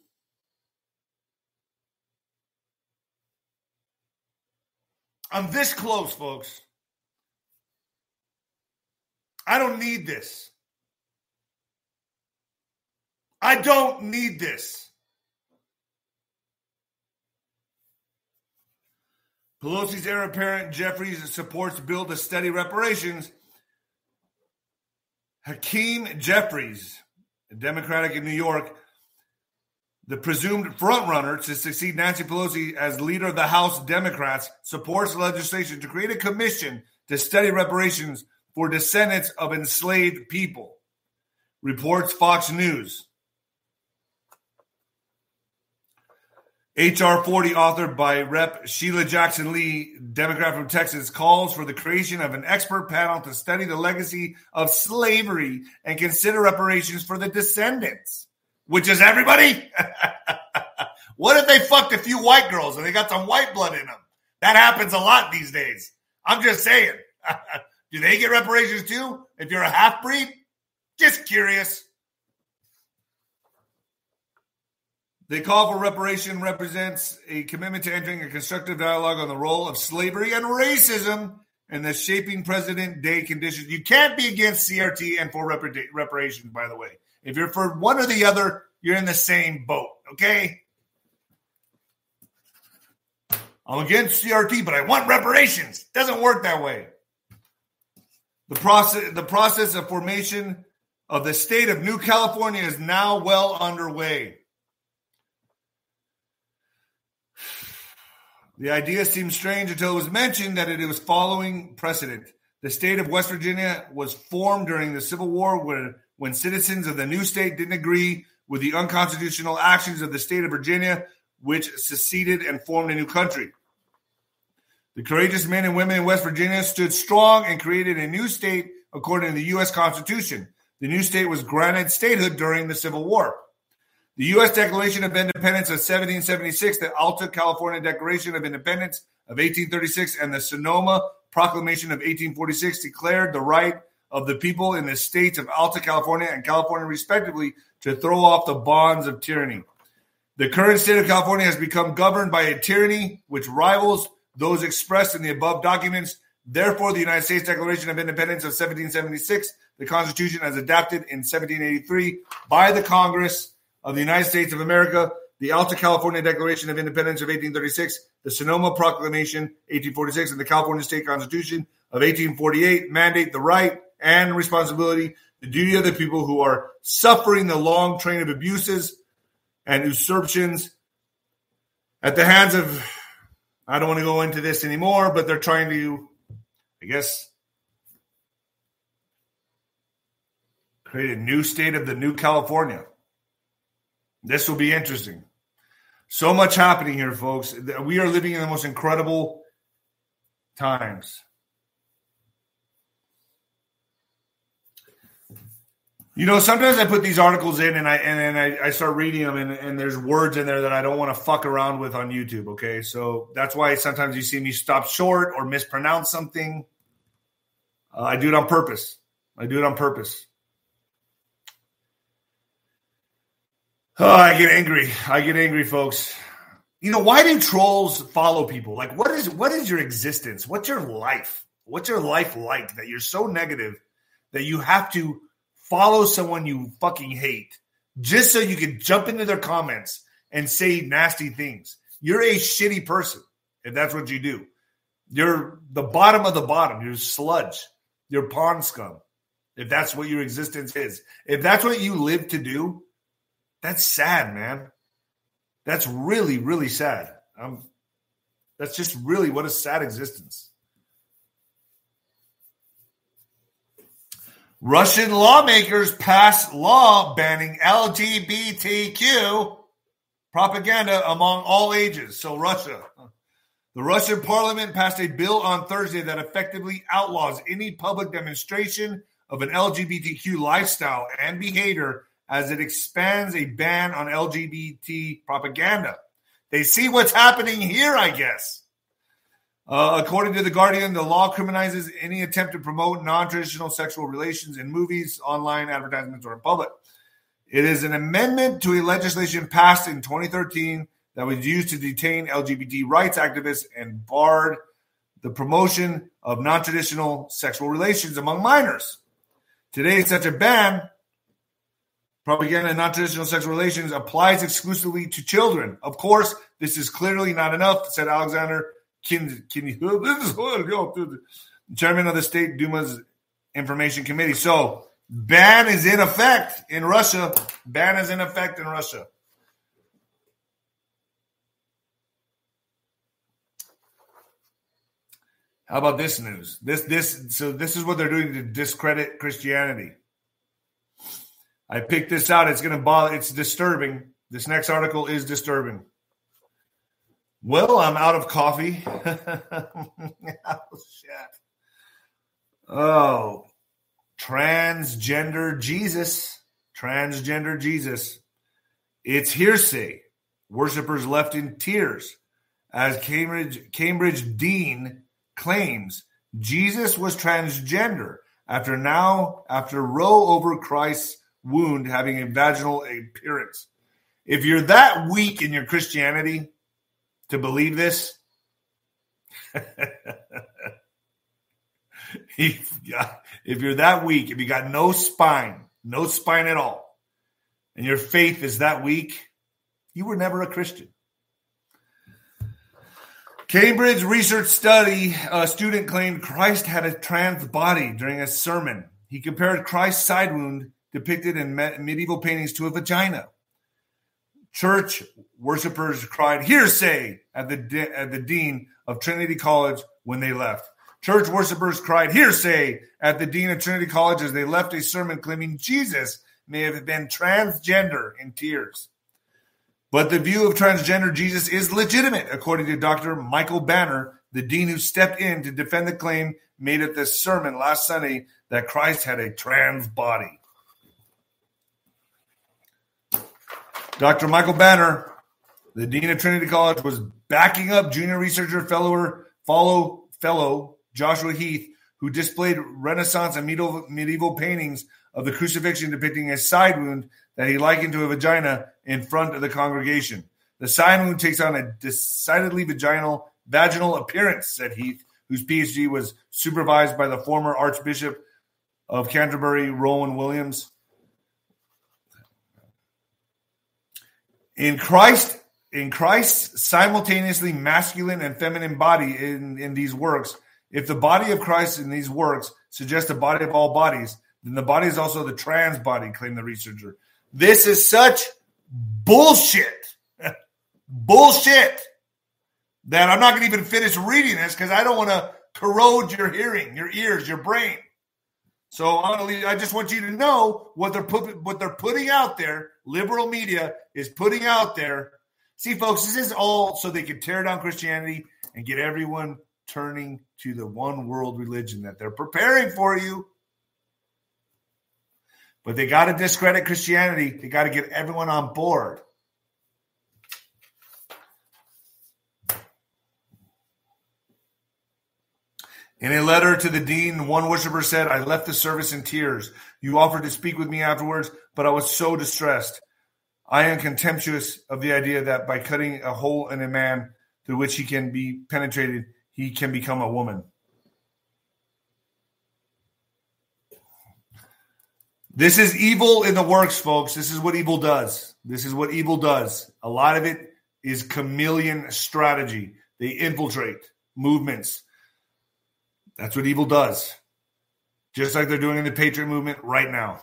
S1: I'm this close, folks. I don't need this. I don't need this. Pelosi's heir apparent Jeffries supports bill to study reparations. Hakeem Jeffries, a Democratic in New York, the presumed frontrunner to succeed Nancy Pelosi as leader of the House Democrats, supports legislation to create a commission to study reparations for descendants of enslaved people, reports Fox News. H.R. 40, authored by Rep. Sheila Jackson Lee, Democrat from Texas, calls for the creation of an expert panel to study the legacy of slavery and consider reparations for the descendants. Which is everybody? What if they fucked a few white girls and they got some white blood in them? That happens a lot these days. I'm just saying. Do they get reparations too? If you're a half-breed? Just curious. The call for reparation represents a commitment to entering a constructive dialogue on the role of slavery and racism and the shaping President Day conditions. You can't be against CRT and for reparations, by the way. If you're for one or the other, you're in the same boat, okay? I'm against CRT, but I want reparations. Doesn't work that way. The process of formation of the state of New California is now well underway. The idea seemed strange until it was mentioned that it was following precedent. The state of West Virginia was formed during the Civil War when citizens of the new state didn't agree with the unconstitutional actions of the state of Virginia, which seceded and formed a new country. The courageous men and women in West Virginia stood strong and created a new state according to the U.S. Constitution. The new state was granted statehood during the Civil War. The U.S. Declaration of Independence of 1776, the Alta California Declaration of Independence of 1836, and the Sonoma Proclamation of 1846 declared the right of the people in the states of Alta California and California, respectively, to throw off the bonds of tyranny. The current state of California has become governed by a tyranny which rivals those expressed in the above documents. Therefore, the United States Declaration of Independence of 1776, the Constitution as adapted in 1783 by the Congress of the United States of America, the Alta California Declaration of Independence of 1836, the Sonoma Proclamation 1846, and the California State Constitution of 1848 mandate the right and responsibility, the duty of the people who are suffering the long train of abuses and usurpations at the hands of, I don't want to go into this anymore, but they're trying to, I guess, create a new state of the new California. This will be interesting. So much happening here, folks. We are living in the most incredible times. Sometimes I put these articles in and I start reading them and there's words in there that I don't want to fuck around with on YouTube. Okay. So that's why sometimes you see me stop short or mispronounce something. I do it on purpose. Oh, I get angry, folks. Why do trolls follow people? Like, what is your existence? What's your life? What's your life like that you're so negative that you have to follow someone you fucking hate just so you can jump into their comments and say nasty things? You're a shitty person if that's what you do. You're the bottom of the bottom. You're sludge. You're pond scum. If that's what your existence is. If that's what you live to do, that's sad, man. That's really, really sad. That's just really what a sad existence. Russian lawmakers pass law banning LGBTQ propaganda among all ages. So Russia. The Russian parliament passed a bill on Thursday that effectively outlaws any public demonstration of an LGBTQ lifestyle and behavior as it expands a ban on LGBT propaganda. They see what's happening here, I guess. According to The Guardian, the law criminalizes any attempt to promote non-traditional sexual relations in movies, online advertisements, or in public. It is an amendment to a legislation passed in 2013 that was used to detain LGBT rights activists and barred the promotion of non-traditional sexual relations among minors. Today, such a ban, propaganda and non-traditional sexual relations, applies exclusively to children. Of course, this is clearly not enough, said Alexander Chairman of the State Duma's Information Committee. So, ban is in effect in Russia. How about this news? This is what they're doing to discredit Christianity. I picked this out. It's disturbing. This next article is disturbing. Well, I'm out of coffee. Oh, shit. Oh, transgender Jesus. It's hearsay. Worshippers left in tears as Cambridge dean claims Jesus was transgender after Roe over Christ's wound having a vaginal appearance. If you're that weak in your Christianity to believe this, if you're that weak, if you got no spine at all, and your faith is that weak, you were never a Christian. Cambridge research study, a student claimed Christ had a trans body during a sermon. He compared Christ's side wound depicted in medieval paintings to a vagina. Church worshippers cried hearsay at the dean of Trinity College when they left. Church worshippers cried hearsay at the dean of Trinity College as they left a sermon claiming Jesus may have been transgender in tears. But the view of transgender Jesus is legitimate, according to Dr. Michael Banner, the dean who stepped in to defend the claim made at this sermon last Sunday that Christ had a trans body. Dr. Michael Banner, the dean of Trinity College, was backing up junior researcher fellow Joshua Heath, who displayed Renaissance and medieval paintings of the crucifixion depicting a side wound that he likened to a vagina in front of the congregation. The side wound takes on a decidedly vaginal appearance, said Heath, whose PhD was supervised by the former Archbishop of Canterbury, Rowan Williams. In Christ's simultaneously masculine and feminine body in these works, if the body of Christ in these works suggests the body of all bodies, then the body is also the trans body, claimed the researcher. This is such bullshit. Bullshit. That I'm not going to even finish reading this because I don't want to corrode your hearing, your ears, your brain. So I just want you to know what they're putting out there. Liberal media is putting out there. See, folks, this is all so they can tear down Christianity and get everyone turning to the one world religion that they're preparing for you. But they got to discredit Christianity. They got to get everyone on board. In a letter to the dean, one worshiper said, I left the service in tears. You offered to speak with me afterwards, but I was so distressed. I am contemptuous of the idea that by cutting a hole in a man through which he can be penetrated, he can become a woman. This is evil in the works, folks. This is what evil does. This is what evil does. A lot of it is chameleon strategy. They infiltrate movements. That's what evil does. Just like they're doing in the Patriot movement right now.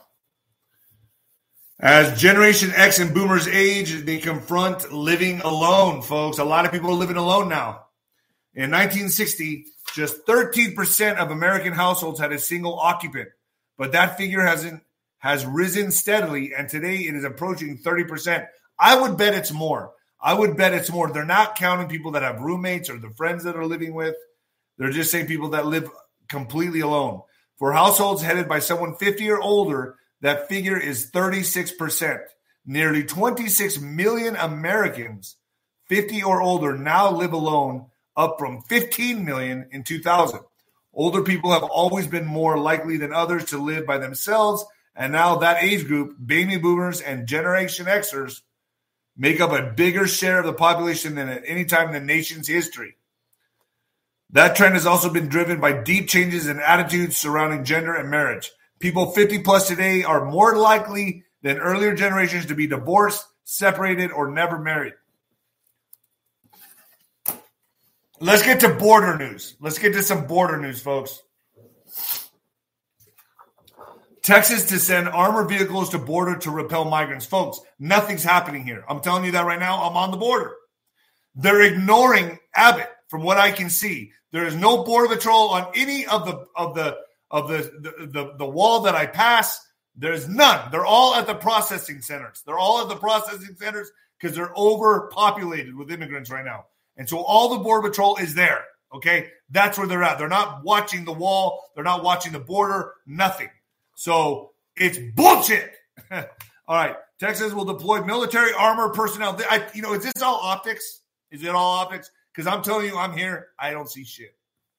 S1: As Generation X and Boomers age, they confront living alone, folks. A lot of people are living alone now. In 1960, just 13% of American households had a single occupant. But that figure has risen steadily, and today it is approaching 30%. I would bet it's more. They're not counting people that have roommates or the friends that are living with. They're just saying people that live completely alone. For households headed by someone 50 or older, that figure is 36%. Nearly 26 million Americans 50 or older now live alone, up from 15 million in 2000. Older people have always been more likely than others to live by themselves, and now that age group, baby boomers and Generation Xers, make up a bigger share of the population than at any time in the nation's history. That trend has also been driven by deep changes in attitudes surrounding gender and marriage. People 50 plus today are more likely than earlier generations to be divorced, separated, or never married. Let's get to border news. Let's get to some border news, folks. Texas to send armored vehicles to border to repel migrants. Folks, nothing's happening here. I'm telling you that right now. I'm on the border. They're ignoring Abbott. From what I can see, there is no border patrol on any of the wall that I pass. There's none. They're all at the processing centers. Because they're overpopulated with immigrants right now. And so all the border patrol is there. Okay, that's where they're at. They're not watching the wall. They're not watching the border. Nothing. So it's bullshit. All right, Texas will deploy military armor personnel. Is this all optics? Is it all optics? Because I'm telling you, I'm here. I don't see shit.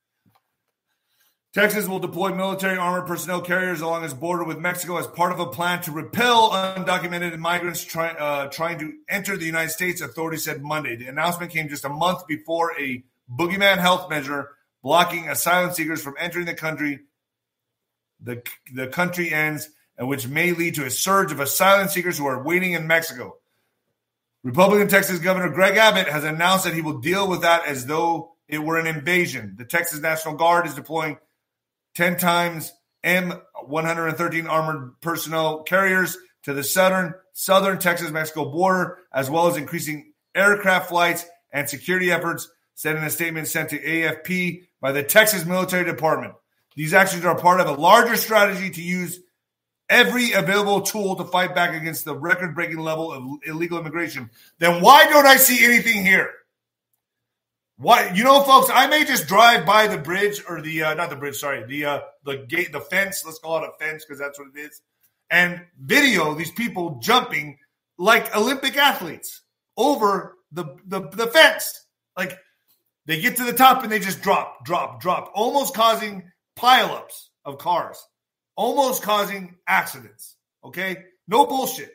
S1: Texas will deploy military armored personnel carriers along its border with Mexico as part of a plan to repel undocumented migrants trying to enter the United States, authorities said Monday. The announcement came just a month before a boogeyman health measure blocking asylum seekers from entering the country. The country ends, and which may lead to a surge of asylum seekers who are waiting in Mexico. Republican Texas Governor Greg Abbott has announced that he will deal with that as though it were an invasion. The Texas National Guard is deploying 10 times M113 armored personnel carriers to the southern Texas-Mexico border, as well as increasing aircraft flights and security efforts, said in a statement sent to AFP by the Texas Military Department. These actions are part of a larger strategy to use every available tool to fight back against the record-breaking level of illegal immigration. Then why don't I see anything here? Why, folks, I may just drive by the bridge or the gate, the fence. Let's call it a fence because that's what it is, and video these people jumping like Olympic athletes over the fence. Like they get to the top and they just drop, almost causing pileups of cars. Almost causing accidents, okay? No bullshit.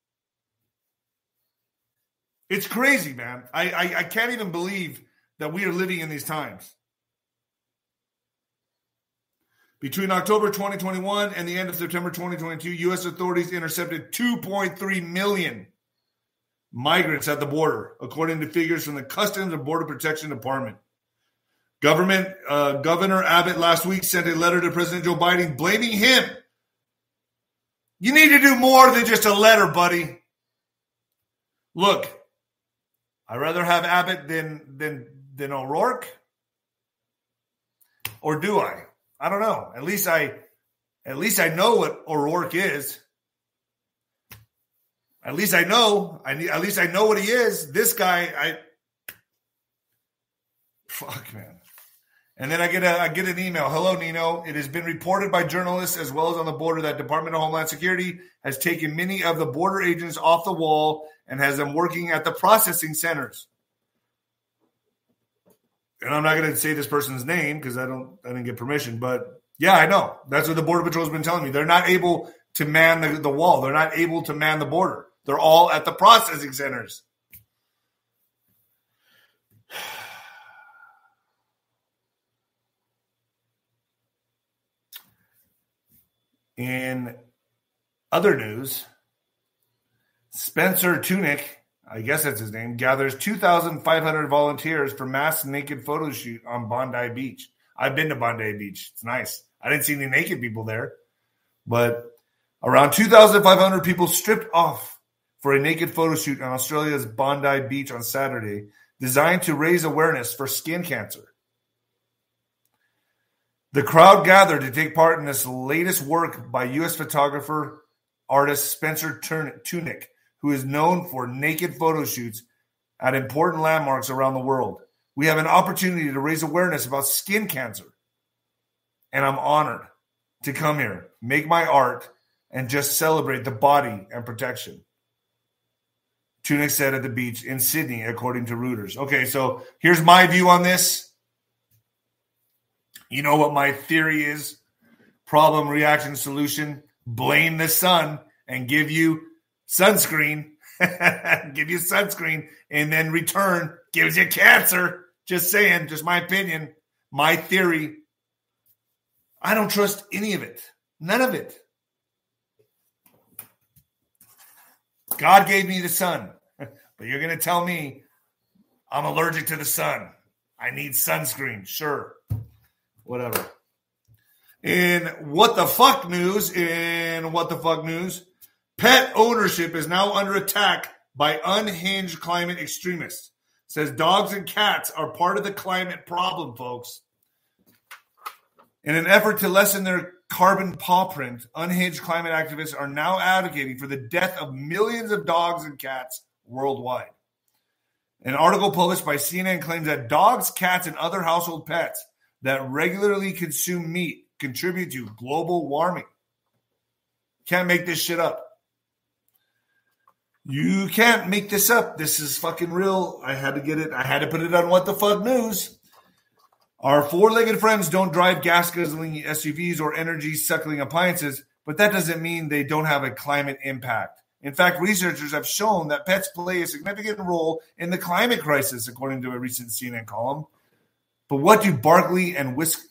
S1: It's crazy, man. I can't even believe that we are living in these times. Between October 2021 and the end of September 2022, U.S. authorities intercepted 2.3 million migrants at the border, according to figures from the Customs and Border Protection Department. Governor Abbott last week sent a letter to President Joe Biden blaming him. You need to do more than just a letter, buddy. Look, I'd rather have Abbott than O'Rourke. Or do I? I don't know. At least I know what O'Rourke is. At least I know. At least I know what he is. This guy, fuck, man. And then I get an email. Hello, Nino. It has been reported by journalists as well as on the border that Department of Homeland Security has taken many of the border agents off the wall and has them working at the processing centers. And I'm not going to say this person's name because I didn't get permission. But yeah, I know. That's what the Border Patrol has been telling me. They're not able to man the wall. They're not able to man the border. They're all at the processing centers. In other news, Spencer Tunick, I guess that's his name, gathers 2,500 volunteers for mass naked photo shoot on Bondi Beach. I've been to Bondi Beach. It's nice. I didn't see any naked people there, but around 2,500 people stripped off for a naked photo shoot on Australia's Bondi Beach on Saturday, designed to raise awareness for skin cancer. The crowd gathered to take part in this latest work by U.S. photographer artist Spencer Tunick, who is known for naked photo shoots at important landmarks around the world. We have an opportunity to raise awareness about skin cancer, and I'm honored to come here, make my art, and just celebrate the body and protection. Tunick said at the beach in Sydney, according to Reuters. Okay, so here's my view on this. You know what my theory is? Problem, reaction, solution. Blame the sun and give you sunscreen. Give you sunscreen and then return gives you cancer. Just saying, just my opinion, my theory. I don't trust any of it. None of it. God gave me the sun, but you're going to tell me I'm allergic to the sun. I need sunscreen. Sure. Whatever. In what the fuck news, pet ownership is now under attack by unhinged climate extremists. Says dogs and cats are part of the climate problem, folks. In an effort to lessen their carbon paw print, unhinged climate activists are now advocating for the death of millions of dogs and cats worldwide. An article published by CNN claims that dogs, cats, and other household pets that regularly consume meat contribute to global warming. Can't make this shit up. You can't make this up. This is fucking real. I had to get it. I had to put it on What the Fuck News. Our four-legged friends don't drive gas-guzzling SUVs or energy-suckling appliances, but that doesn't mean they don't have a climate impact. In fact, researchers have shown that pets play a significant role in the climate crisis, according to a recent CNN column. But what do Barkley and Whiskers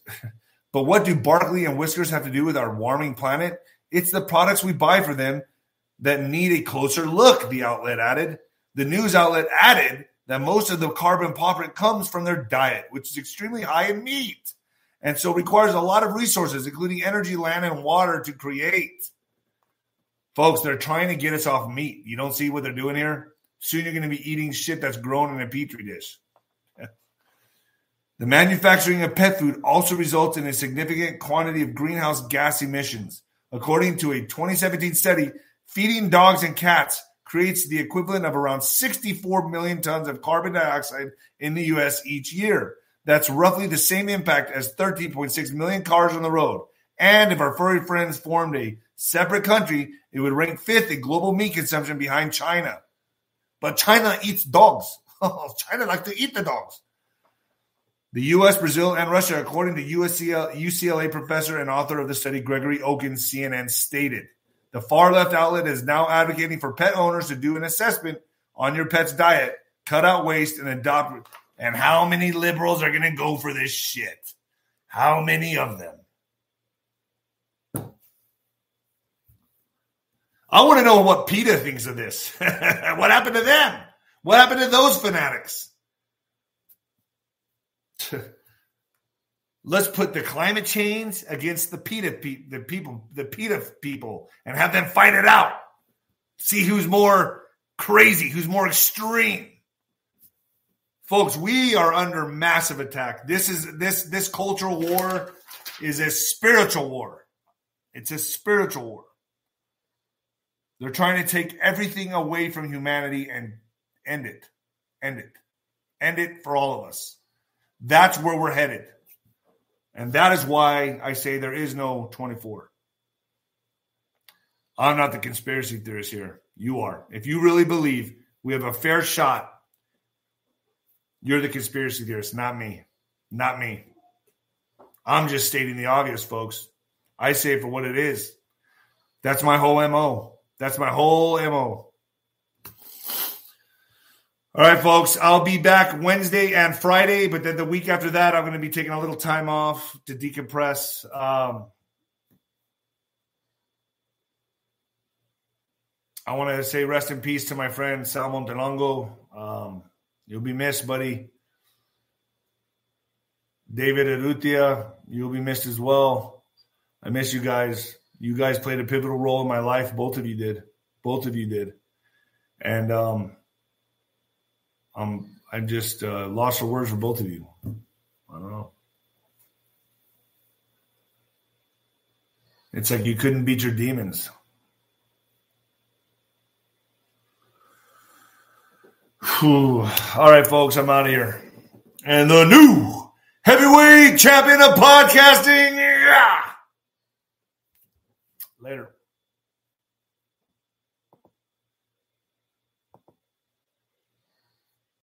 S1: have to do with our warming planet? It's the products we buy for them that need a closer look, the outlet added. The news outlet added that most of the carbon paw print comes from their diet, which is extremely high in meat, and so requires a lot of resources, including energy, land, and water to create. Folks, they're trying to get us off meat. You don't see what they're doing here? Soon you're going to be eating shit that's grown in a petri dish. The manufacturing of pet food also results in a significant quantity of greenhouse gas emissions. According to a 2017 study, feeding dogs and cats creates the equivalent of around 64 million tons of carbon dioxide in the U.S. each year. That's roughly the same impact as 13.6 million cars on the road. And if our furry friends formed a separate country, it would rank fifth in global meat consumption behind China. But China eats dogs. China likes to eat the dogs. The U.S., Brazil, and Russia, according to UCLA professor and author of the study, Gregory Okun, CNN, stated. The far-left outlet is now advocating for pet owners to do an assessment on your pet's diet, cut out waste, and adopt it. And how many liberals are going to go for this shit? How many of them? I want to know what PETA thinks of this. What happened to them? What happened to those fanatics? Let's put the climate change against the PETA people, and have them fight it out. See who's more crazy, who's more extreme. Folks, we are under massive attack. This cultural war is a spiritual war. It's a spiritual war. They're trying to take everything away from humanity and end it. End it. End it for all of us. That's where we're headed. And that is why I say there is no 24. I'm not the conspiracy theorist here. You are. If you really believe we have a fair shot, you're the conspiracy theorist, not me. Not me. I'm just stating the obvious, folks. I say it for what it is. That's my whole MO. That's my whole MO. All right, folks, I'll be back Wednesday and Friday, but then the week after that, I'm going to be taking a little time off to decompress. I want to say rest in peace to my friend Sal Montelongo. You'll be missed, buddy. David Urrutia, you'll be missed as well. I miss you guys. You guys played a pivotal role in my life. Both of you did. Both of you did. And I'm just lost for words for both of you. I don't know. It's like you couldn't beat your demons. Whew. All right, folks, I'm out of here. And the new heavyweight champion of podcasting. Yeah. Later.